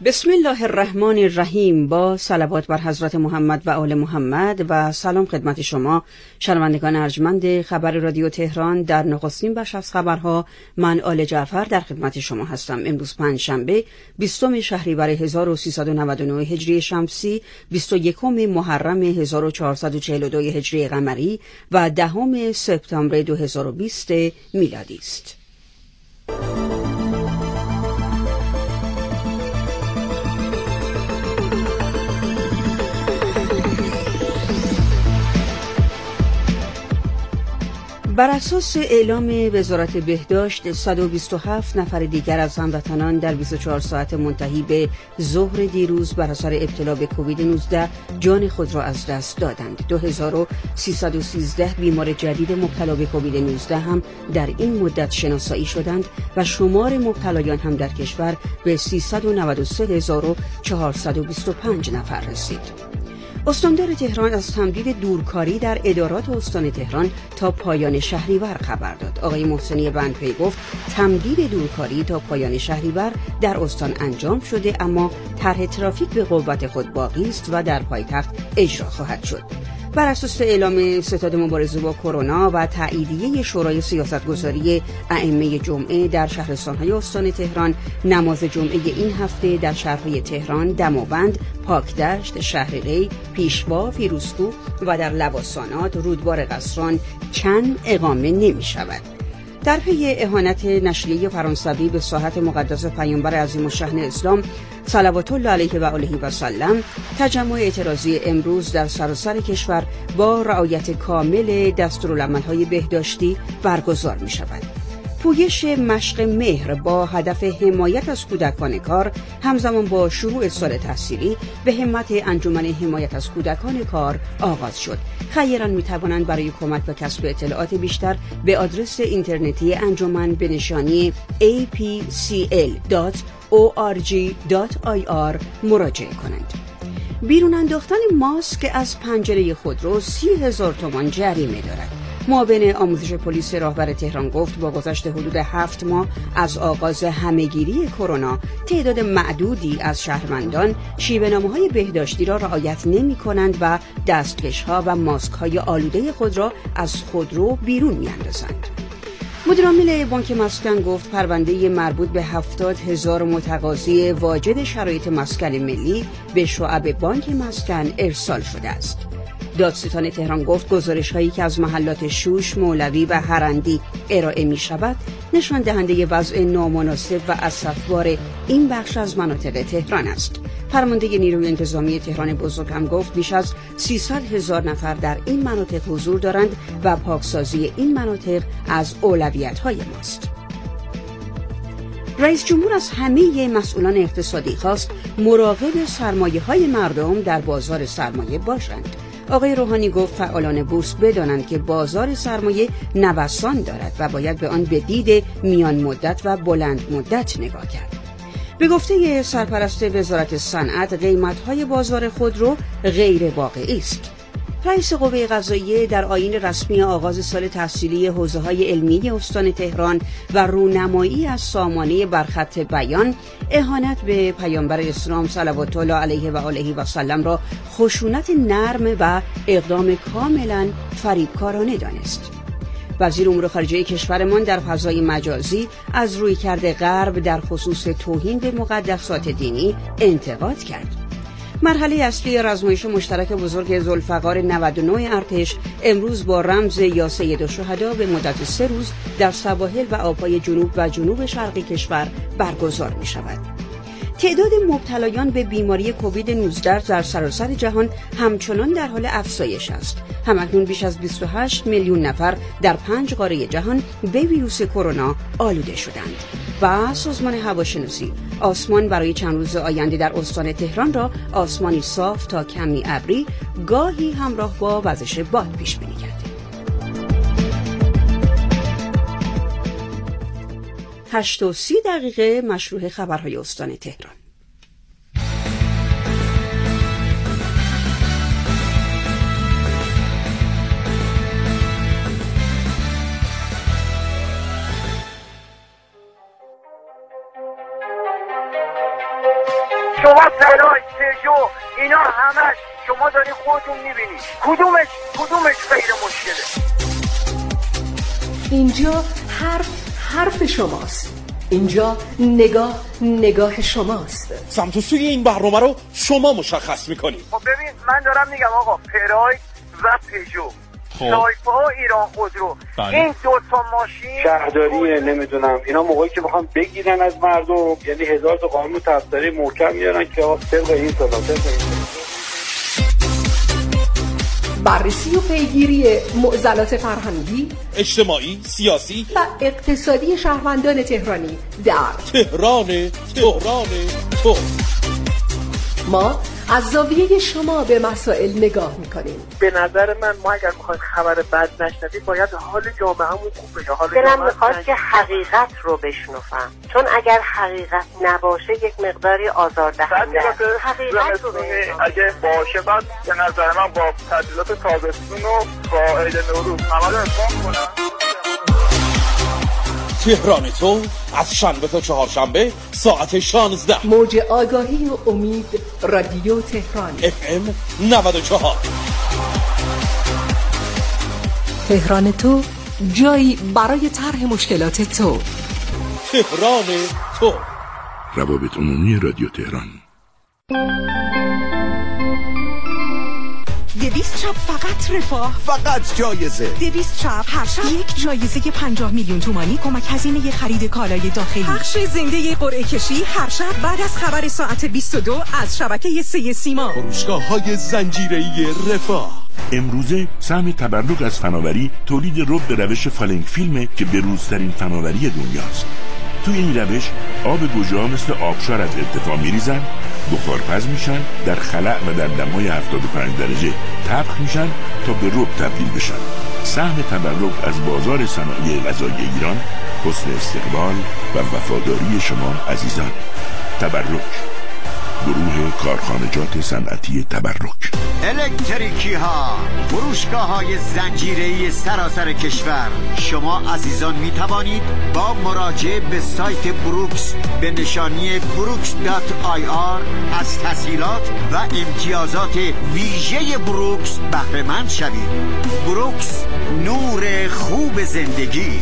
بسم الله الرحمن الرحیم. با صلوات بر حضرت محمد و آل محمد و سلام خدمت شما شنوندگان ارجمند خبر رادیو تهران. در نخستین بخش از خبرها من آل جعفر در خدمت شما هستم. امروز پنجشنبه 20 شهریور 1399 هجری شمسی، 21 محرم 1442 هجری قمری و 10 سپتامبر 2020 میلادی است. بر اساس اعلام وزارت بهداشت 127 نفر دیگر از هموطنان در 24 ساعت منتهی به ظهر دیروز بر اثر ابتلا به کووید 19 جان خود را از دست دادند. 2313 بیمار جدید مبتلا به کووید 19 هم در این مدت شناسایی شدند و شمار مبتلایان هم در کشور به 393425 نفر رسید. استاندار تهران از تمدید دورکاری در ادارات استان تهران تا پایان شهریور خبر داد. آقای محسنی بندپی گفت تمدید دورکاری تا پایان شهریور در استان انجام شده، اما طرح ترافیک به قوت خود باقی است و در پایتخت اجرا خواهد شد. بر اساس اعلام ستاد مبارزه با کرونا و تاییدیه شورای سیاستگذاری ائمه جمعه در شهرستان‌های استان تهران، نماز جمعه این هفته در شهرهای تهران، دماوند، پاکدشت، شهرری، پیشوا، فیروزکوه و در لواسانات، رودبار قصران چند اقامه نمی شود. در پی اهانت نشریه فرانسوی به ساحت مقدس پیامبر عظیم الشأن اسلام صلوات الله علیه و آله و سلم، تجمع اعتراضی امروز در سراسر کشور با رعایت کامل دستورالعمل‌های بهداشتی برگزار می شود. پویش مشق مهر با هدف حمایت از کودکان کار همزمان با شروع سال تحصیلی به همت انجمن حمایت از کودکان کار آغاز شد. خیران می توانند برای کمک و کسب اطلاعات بیشتر به آدرس اینترنتی انجمن به نشانی apcl.org.ir مراجعه کنند. بیرون انداختن ماسک از پنجره خودرو 30,000 تومان جریمه دارد. معاون آموزش پلیس راهور تهران گفت با گذشت حدود 7 ماه از آغاز همهگیری کرونا، تعداد معدودی از شهروندان شیوه‌نامه‌های بهداشتی را رعایت نمی‌کنند و دستکش‌ها و ماسک‌های آلوده خود را از خودرو بیرون می‌اندازند. مدیرعامل بانک مسکن گفت پرونده مربوط به 70,000 متقاضی واجد شرایط مسکن ملی به شعب بانک مسکن ارسال شده است. دادستان تهران گفت گزارش‌هایی که از محلات شوش، مولوی و هرندی ارائه می‌شود نشان دهنده وضع نامناسب و اسفبار این بخش از مناطق تهران است. فرمانده نیروی انتظامی تهران بزرگ هم گفت بیش از 300,000 نفر در این مناطق حضور دارند و پاکسازی این مناطق از اولویت‌های ماست. رئیس جمهور از همه مسئولان اقتصادی خواست مراقب سرمایه‌های مردم در بازار سرمایه باشند. آقای روحانی گفت فعالان بورس بدانند که بازار سرمایه نوسان دارد و باید به آن به دید میان مدت و بلند مدت نگاه کرد. به گفته سرپرست وزارت صنعت، قیمت‌های بازار خودرو غیر واقعی است. رئیس قوه قضاییه در آیین رسمی آغاز سال تحصیلی حوزه‌های علمی استان تهران و رونمایی از سامانه برخط بیان، اهانت به پیامبر اسلام صلوات الله علیه و آله و سلم را خشونت نرم و اقدام کاملا فریبکارانه دانست. وزیر امور خارجه کشورمان در فضای مجازی از رویکرد غرب در خصوص توهین به مقدسات دینی انتقاد کرد. مرحله اصلی رزمایش مشترک بزرگ ذوالفقار 99 ارتش امروز با رمز یا سید الشهدا به مدت 3 روز در سواحل و آبهای جنوب و جنوب شرقی کشور برگزار می شود. تعداد مبتلایان به بیماری کووید 19 در سراسر جهان همچنان در حال افزایش است. همکنون بیش از 28 میلیون نفر در 5 قاره جهان به ویروس کرونا آلوده شدند. و سازمان هواشناسی آسمان برای چند روز آینده در استان تهران را آسمانی صاف تا کمی ابری، گاهی همراه با وزش باد پیش بینی کرده. 8:30 مشروع خبرهای استان تهران. شما پراید پژو اینا همش شما داری خودتون میبینید کدومش غیر مشکله. اینجا حرف شماست، اینجا نگاه شماست. سمت و سوی این برنامه رو شما مشخص میکنید. خب ببین من دارم میگم آقا پراید و پژو سایپا ایران خودرو این دوتا ماشین شهرداریه نمیدونم اینا موقعی که بخوام بگیرن از مردم یعنی 1000 تا قانون تبصره محکم میارن که طبق این سلام بررسی و پیگیری معضلات فرهنگی، اجتماعی، سیاسی و اقتصادی شهروندان تهرانی در تهران تو. ما از زاویه شما به مسائل نگاه میکنیم. به نظر من ما اگر میخوایم خبر بد نشنویم باید حال جامعهمون خوب بشه. دلم میخواد که حقیقت رو بشنفم، چون اگر حقیقت نباشه یک مقداری آزاردهنده است. حقیقت رو اگه باشه بعد به نظر من با تعطیلات تابستون و با عید نوروز همه رو اتفاق کنن. تهران تو از شنبه تا چهارشنبه ساعت 16 موج آگاهی و امید رادیو تهران FM 94. تهران تو جایی برای طرح مشکلات تو. تهران تو. روابط عمومی رادیو تهران. 200 چاپ فقط رفاه، فقط جایزه. 200 چاپ هر شب یک جایزه 50 میلیون تومانی کمک هزینه خرید کالای داخلی. پخش زنده قرعه کشی هر شب بعد از خبر ساعت 22 از شبکه 3 سیما. فروشگاه‌های زنجیره‌ای رفاه. امروزه سهم تبرک از فناوری تولید رب به روش فالنگ فیلمه که بروزترین فناوری دنیاست. توی این روش آب گوجه‌ها مثل آبشار از ارتفاع میریزن، بخارپز میشن، در خلأ و در دمای 75 درجه طبخ میشن تا به رب تبدیل بشن. سهم تبرک از بازار صنایع غذایی ایران حسن استقبال و وفاداری شما عزیزان. تبرک، گروه کارخانجات صنعتی تبرک. الکتریکی ها، فروشگاه های زنجیره‌ای سراسر کشور. شما عزیزان می توانید با مراجعه به سایت بروکس به نشانی brooks.ir از تسهیلات و امتیازات ویژه بروکس بهره مند شوید. بروکس، نور خوب زندگی.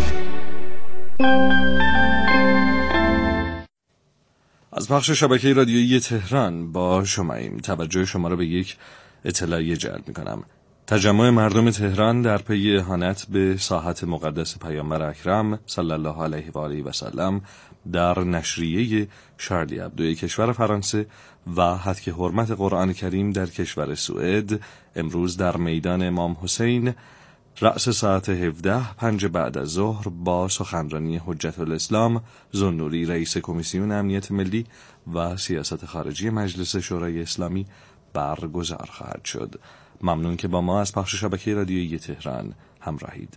از پخش شبکه رادیویی تهران با شماییم. توجه شما را به یک اطلاعیه جلب می‌کنم. تجمع مردم تهران در پی اهانت به ساحت مقدس پیامبر اکرم صلی الله علیه و آله و سلم در نشریه شارلی ابدو کشور فرانسه و هتک حرمت قرآن کریم در کشور سوئد امروز در میدان امام حسین رأس ساعت 17:05 بعد از ظهر با سخنرانی حجت الاسلام ذوالنوری رئیس کمیسیون امنیت ملی و سیاست خارجی مجلس شورای اسلامی برگزار خواهد شد. ممنون که با ما از پخش شبکه رادیویی تهران همراهید.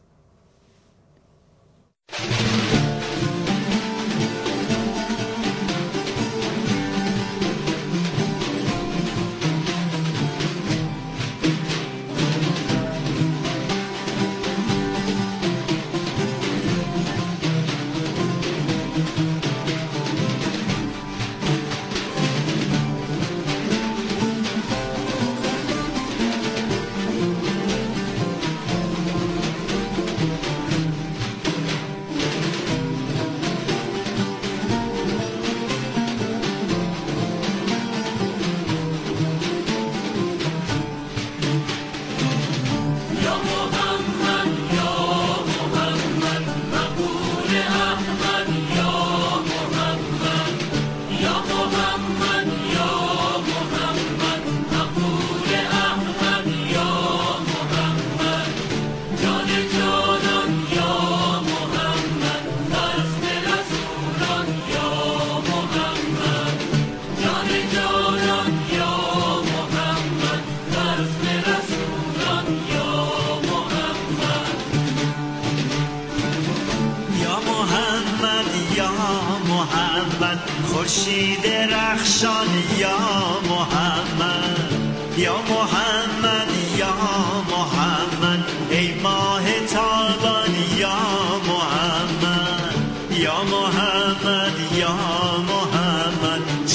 خورشید رخشان یا محمد، یا محمد، یا محمد، ای ماه تابان یا محمد، یا محمد، یا محمد،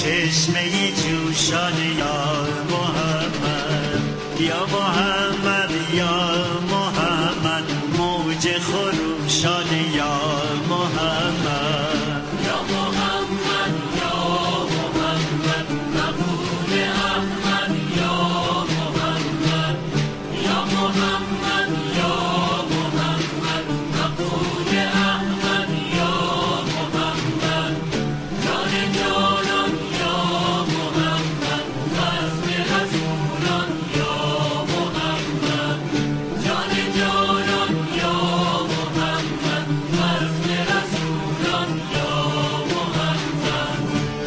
چشمه جوشان یا محمد یا محمد یا محمد موج خروشان یا محمد یا محمد یا محمد مقبول احمد یا محمد یا محمد یا محمد مقبول احمد یا محمد جان جانان یا محمد رسم رسولان یا محمد جان جانان یا محمد رسم رسولان یا محمد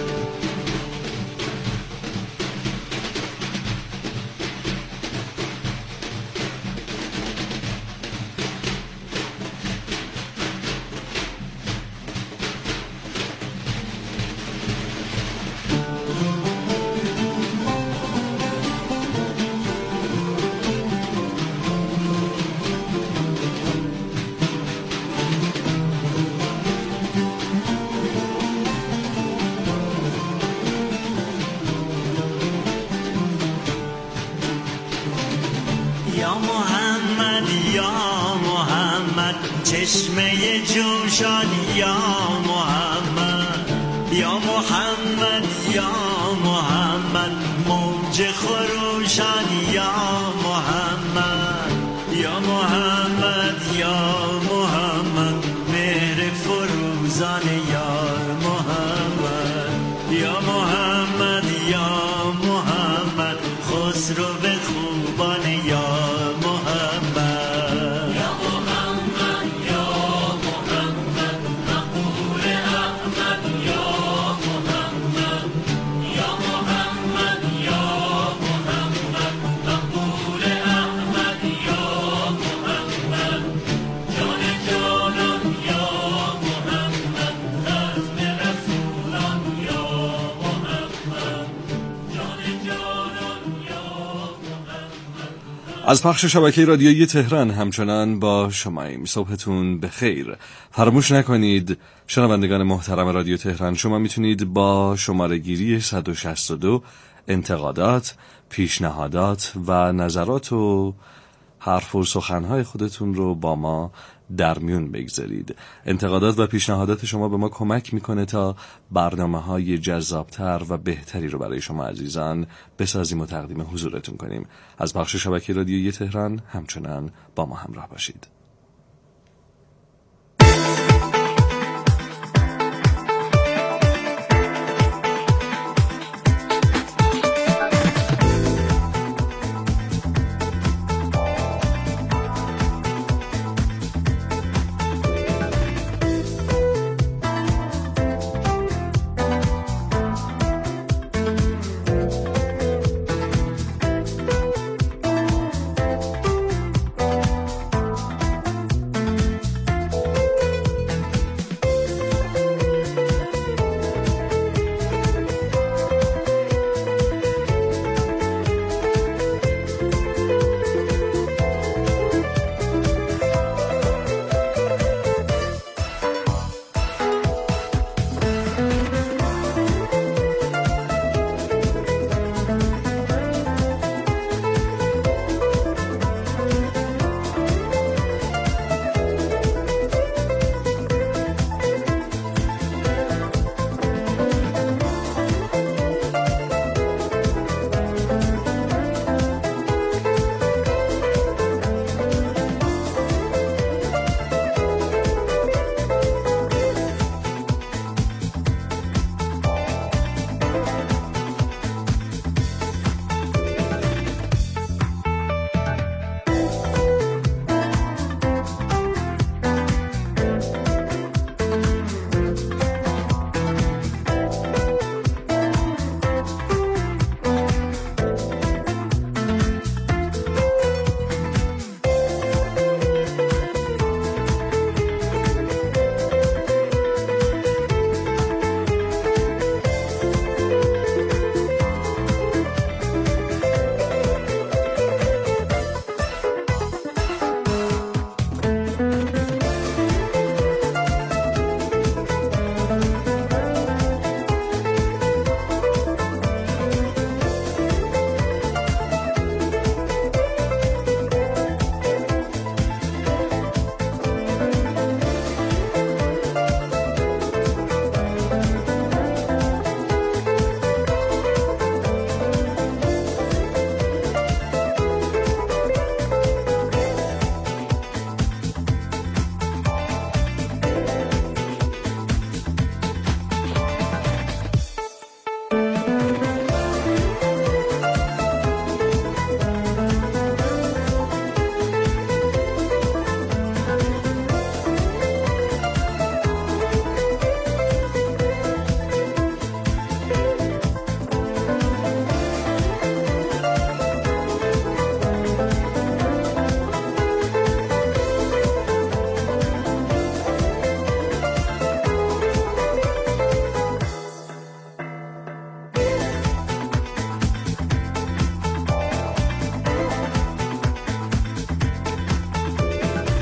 یا محمد یا محمد چشمه جوشان یا محمد یا محمد یا محمد موج خروشان یا محمد یا محمد یا محمد مهر فروزان یا محمد یا محمد یا محمد خسرو به خوبان یا محمد یا محمد یا محمد مقبول احمد یا محمد یا محمد یا محمد مقبول احمد یا محمد جان جانان یا محمد رسم رسولان یا محمد جان جانان یا از پخش شبکه رادیویی تهران همچنان با شماییم. صبحتون بخیر. فراموش نکنید شنوندگان محترم رادیو تهران، شما میتونید با شماره گیری 162 انتقادات، پیشنهادات و نظرات و حرف و سخنهای خودتون رو با ما در میون بگذارید. انتقادات و پیشنهادات شما به ما کمک میکنه تا برنامه‌های جذابتر و بهتری رو برای شما عزیزان بسازیم و تقدیم حضورتون کنیم. از بخش شبکه رادیویی تهران همچنان با ما همراه باشید.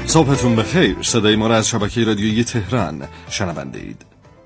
صبحتون بخیر. صدای ما را از شبکه رادیویی تهران شنونده اید.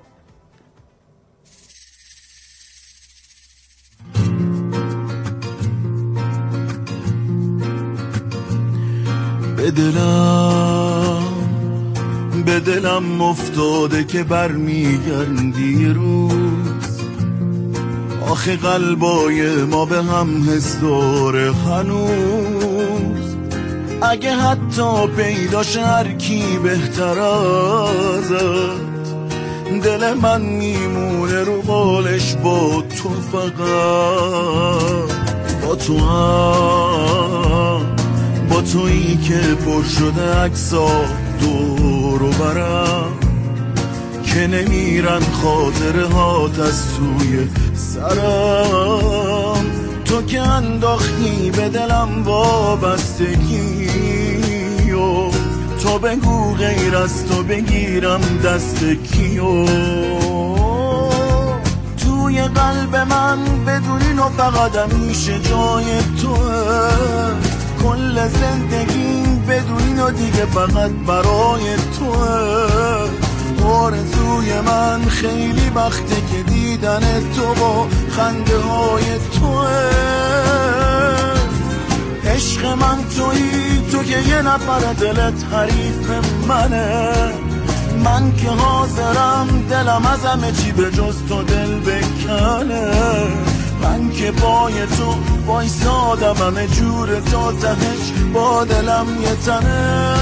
به دلم افتاده که برمیگردی روز، آخه قلبای ما به هم حس داره هنوز. اگه حتی پیداش هر کی بهتر ازت، دل من میمونه رو بالش با تو، فقط با تو هم، با تویی که پر شده عکس‌ها دور و برم، که نمیرن خاطره هات از توی سرم. تو که انداختی به دلم وابستگی و تو بگو غیر از تو بگیرم دست کیو. توی قلب من بدونی و فقط همیشه جای توه، کل زندگیم بدونی و دیگه فقط برای توه. آرزوی من خیلی وقته که دیدن تو با خنده های توه. عشق من تویی، تو که یه نفر دلت حریف منه، من که حاضرم دلم از همه چی به جز تو دل بکنه. من که پای تو وایسادم همه جور تا تهش با دلم یه تنه.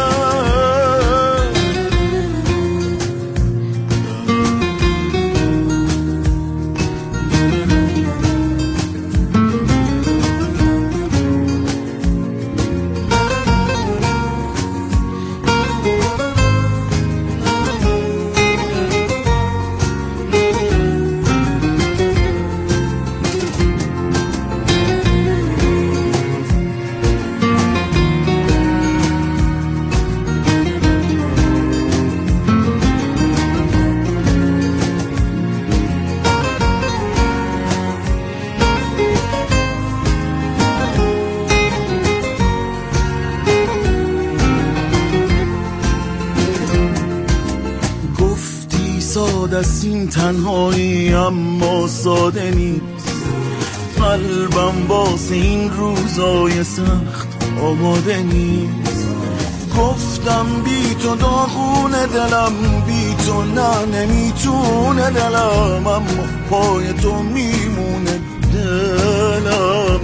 دست این تنهایی اما ساده نیست، قلبم واسه این روزای سخت آماده نیست. گفتم بی تو داغونه دلم، بی تو نه نمیتونه دلم، اما پای تو میمونه دلم.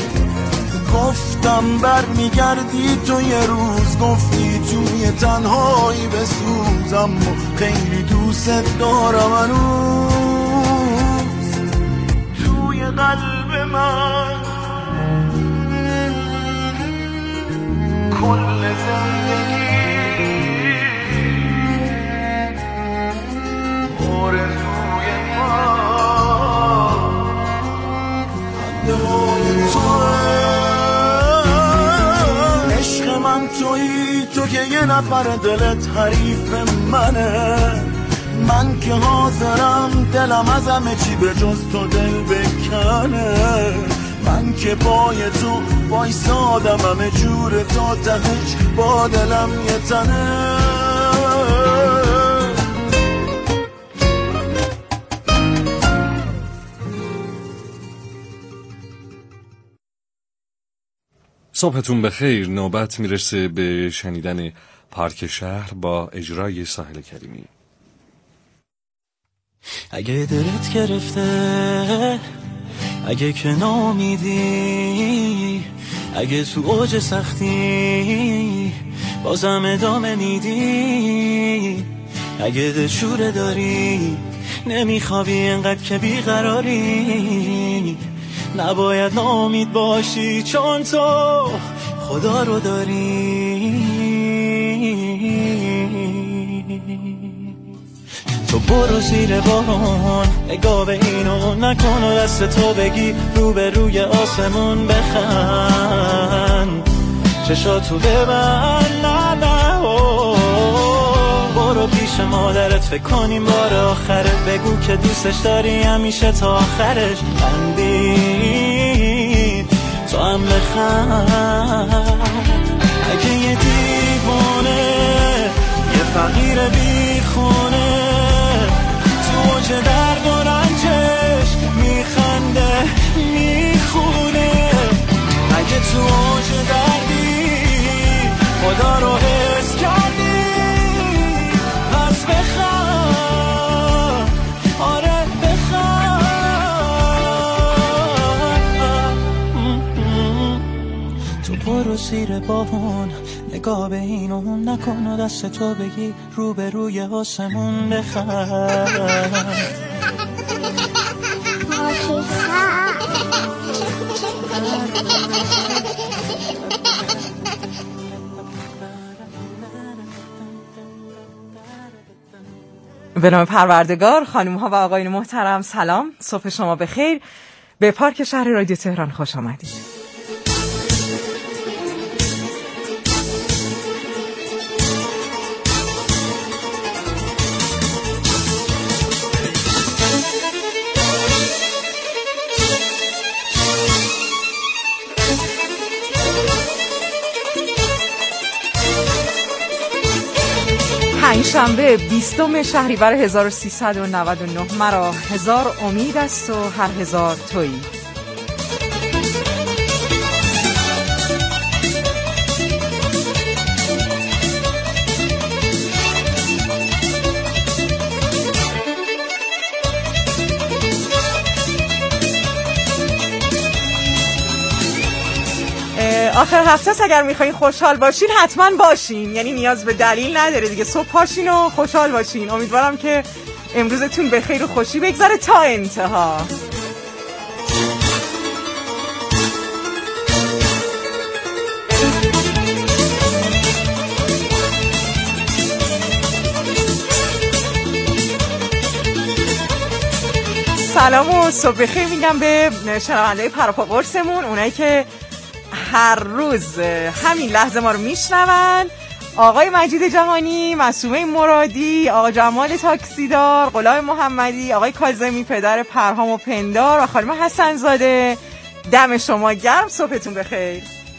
گفتم برمیگردی تو یه روز، گفتی توی تنهایی بسوز، اما خیلی دوست دارم هنوز. توی قلب من کل زندگی آرزوی من خنده توه. عشق من تویی، تو که یه نفر دلت حریف منه، من که حاضرم دلم از همه چی به جز تو دل بکنه. من که پای تو وایسادم همه جور تا تهش با دلم یه تنه. صبحتون بخیر. نوبت میرسه به شنیدن پارک شهر با اجرای ساحل کریمی. اگه دلت گرفته، اگه که نامیدی، اگه تو اوج سختی بازم ادامه میدی، اگه دلشوره داری نمیخوابی انقدر که بیقراری، نباید ناامید باشی چون تو خدا رو داری. تو برو زیر بارون، نگاه به اینو نکن و دست تو بگی رو به روی آسمون بخند، چشاتو ببند، نه نه برو پیش مادرت فکر کنیم بار آخرت، بگو که دوستش داری همیشه تا آخرش، خندی تو هم بخند. اگه یه دیوان فقیر بی خونه تو اوج درد و رنجش میخنده میخونه. اگه تو اوج دردی خدا رو حس کردی پس بخواه، آره بخواه. تو برو زیر بارون نگاه به این و اون نکن و دست تو بگی رو به روی آسمون بخند. به نام پروردگار. خانم ها و آقایان محترم سلام، صبح شما بخیر. به پارک شهر رادیو تهران خوش آمدید. پنجشنبه 20 شهریور 1399. مرا هزار امید است و هر هزار تویی. آخر هفته است، اگر میخواین خوشحال باشین حتما باشین، یعنی نیاز به دلیل نداره دیگه. صبح پاشین و خوشحال باشین. امیدوارم که امروزتون به خیر و خوشی بگذره تا انتها. سلام و صبح بخیر میگم به شنونده‌های پراپا قرصمون، اونایی که هر روز همین لحظه ما رو میشنون. آقای مجید جهانی، معصومه مرادی، آقا جمال تاکسیدار، غلام محمدی، آقای کاظمی پدر پرهام و پندار و خانم حسن زاده، دم شما گرم، صبحتون بخیر.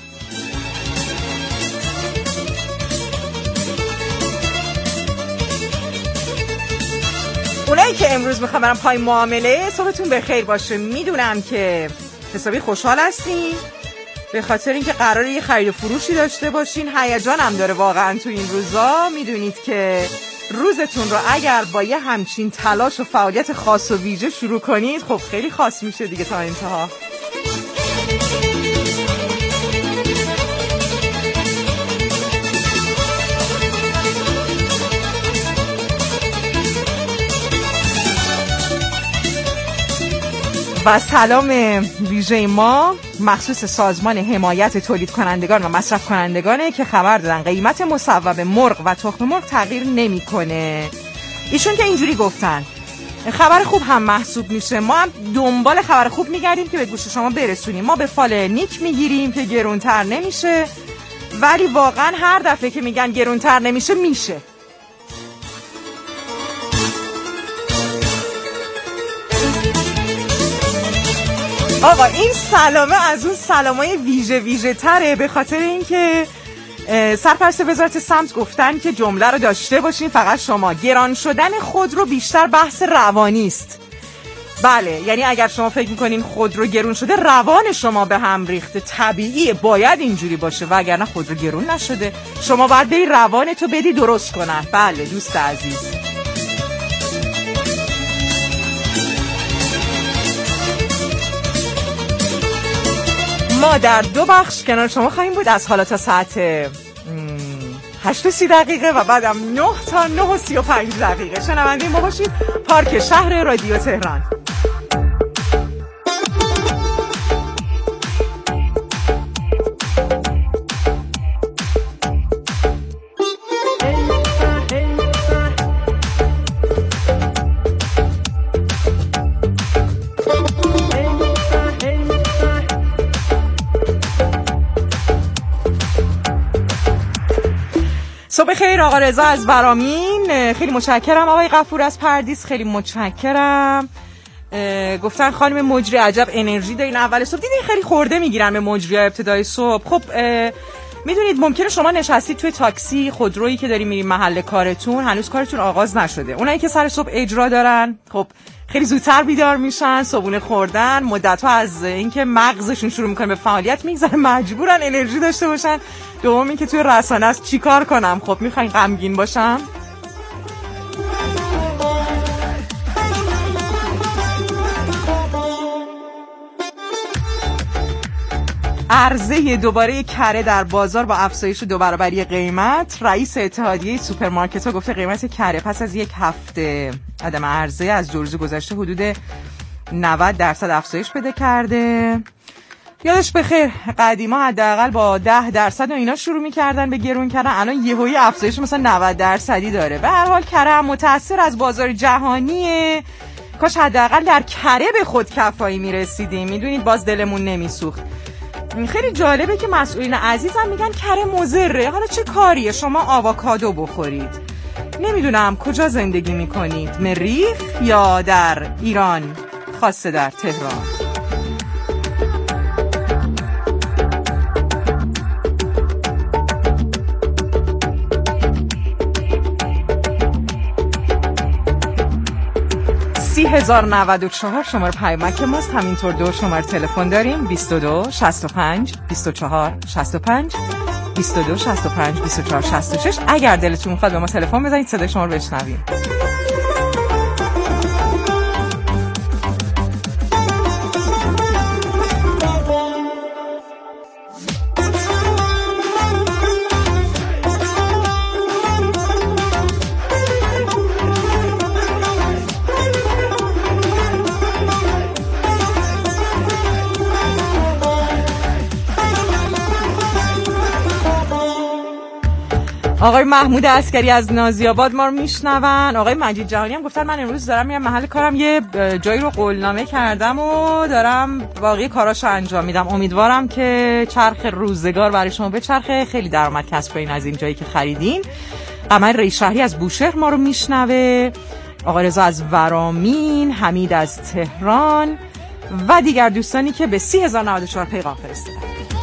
اونایی که امروز میخوام برم پای معامله، صبحتون بخیر باشه. میدونم که حسابی خوشحال هستین به خاطر اینکه قراره یه خرید و فروشی داشته باشین. هیجان هم داره واقعا تو این روزا. میدونید که روزتون رو اگر با یه همچین تلاش و فعالیت خاص و ویژه شروع کنید، خب خیلی خاص میشه دیگه تا انتها. و سلام ویژه ما مخصوص سازمان حمایت تولید کنندگان و مصرف کنندگانه که خبر دادن قیمت مصوب مرغ و تخم مرغ تغییر نمیکنه. ایشون که اینجوری گفتن خبر خوب هم محسوب میشه. ما هم دنبال خبر خوب میگردیم که به گوش شما برسونیم. ما به فال نیک میگیریم که گرونتر نمیشه، ولی واقعا هر دفعه که میگن گرونتر نمیشه میشه. آقا این سلامه از اون سلامای ویژه تره، به خاطر اینکه سرپرست وزارت سمت گفتن که جمله رو داشته باشین فقط شما: گران شدن خودرو بیشتر بحث روانی است. بله، یعنی اگر شما فکر میکنین خودرو گرون شده، روان شما به هم ریخته. طبیعیه، باید اینجوری باشه، وگرنه خودرو گرون نشده. شما باید بری روانتو بدی درست کنن. بله دوست عزیز. ما در 2 بخش کنار شما خواهیم بود، از حالا تا ساعت 8:30 و بعدم 9 تا 9:35. شنونده ما باشید. پارک شهر رادیو تهران. صبح خیر آقا رضا از برامین، خیلی متشکرم. آقای غفور از پردیس، خیلی متشکرم. گفتن خانم مجری عجب انرژی دارین اول صبح. دیدین خیلی خورده میگیرن به مجری ابتدای صبح. خب میدونید ممکنه شما نشستید توی تاکسی، خودرویی که داری میرین محل کارتون، هنوز کارتون آغاز نشده. اونایی که سر صبح اجرا دارن خب خیلی زودتر بیدار میشن، صبحونه خوردن، مدت‌ها از اینکه مغزشون شروع میکنه به فعالیت میگذره، مجبورن انرژی داشته باشن. دوم این که توی رسانه است چیکار کنم؟ خب میخواین غمگین باشم؟ عرضه دوباره کره در بازار با افزایش 2 برابری قیمت. رئیس اتحادیه سوپرمارکت‌ها گفته قیمت کره پس از یک هفته عدم عرضه از 2 روز گذشته حدود 90% افزایش پیدا کرده. یادش بخیر قدیما حداقل با 10% و اینا شروع می‌کردن به گرون کردن، الان یهویی افزایش مثلا 90% داره. به هر حال کره هم متأثر از بازار جهانیه. کاش حداقل در کره به خودکفایی می‌رسیدیم. میدونید باز دلمون نمیسوخت. خیلی جالبه که مسئولین عزیزم میگن کره مضره. حالا چه کاریه شما آووکادو بخورید؟ نمیدونم کجا زندگی میکنید، مریخ یا در ایران، خاصه در تهران؟ $30,094 شماره پیامک ماست. همینطور 2 شماره تلفن داریم 22 65 24 65 22 65 24 66. اگر دلتون میخواد به ما تلفن بزنید صدای شما رو بشنویم. آقای محمود عسکری از نازی‌آباد ما رو میشنون. آقای مجید جهانی هم گفتن من امروز دارم میرم محل کارم، یه جایی رو قولنامه کردم و دارم باقی کاراشو انجام میدم. امیدوارم که چرخ روزگار برای شما بچرخه، خیلی درآمد کسب کنین از این جایی که خریدین. قمر رئیس شهری از بوشهر ما رو میشنوه، آقای رضا از ورامین، حمید از تهران و دیگر دوستانی که به 30,094 پیغام فرستادن.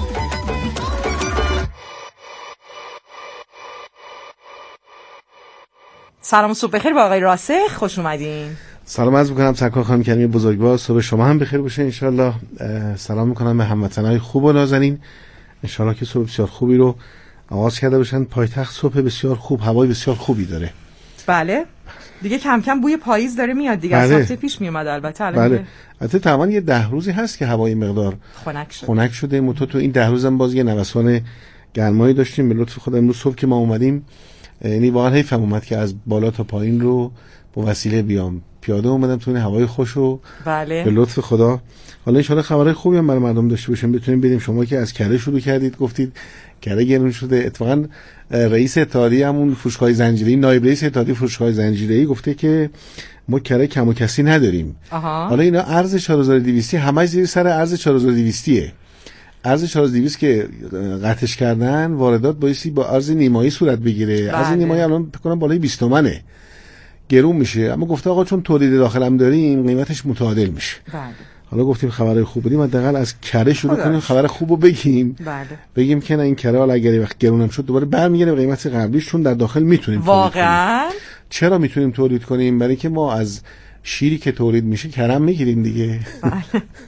سلام صبح بخیر با آقای راسخ، خوش اومدین. سلام عرض می‌کنم سرکار خانم کریمی بزرگوار، صبح شما هم بخیر باشه انشالله. سلام می‌کنم به هموطنای خوب و نازنین، انشالله که صبح بسیار خوبی رو آغاز کرده باشن. پایتخت صبح بسیار خوب، هوای بسیار خوبی داره. بله دیگه کم کم بوی پاییز داره میاد دیگه. از هفته پیش میومد البته. بله البته تقریبا یه 10 روزی هست که هوای مقدار خنک شده. تو این 10 روزم باز یه نوسان گرمایی داشتیم به لطف خدا. امروز صبح که ما اومدیم یعنی واقعا حیفم اومد که از بالا تا پایین رو با وسیله بیام، پیاده اومدم تو این هوای خوش و بله. به لطف خدا حالا ان شاءالله خبرای خوبی هم برای مردم داشته باشیم، بتونیم بدیم. شما که از کره شروع کردید گفتید کره گرون شده، اتفاقا رئیس اتحادیه همون فروشگاه زنجیره‌ای، نایب رئیس اتحادیه فروشگاه زنجیره‌ای گفته که ما کره کم و کسی نداریم. حالا اینا ارز 4200 همش زیر سر ارز 4200 ارز 4200 که قطعش کردن واردات بایستی با ارز نیمایی صورت بگیره. ارز نیمایی الان فکر کنم بالای 20 تومنه، گرون میشه. اما گفته آقا چون تولید داخل هم داریم قیمتش متعادل میشه. بله. حالا گفتیم خبرای خوب بدیم، حداقل از کره شروع کنیم، خبر خوبو بگیم. بله. بگیم که نه این کره حالا اگه وقت گرونم شد دوباره برمیگره به قیمت قبلیش، چون در داخل میتونیم واقعا. چرا میتونیم تولید کنیم؟ برای که ما از شیری که تولید میشه کرم میگیریم دیگه. بله.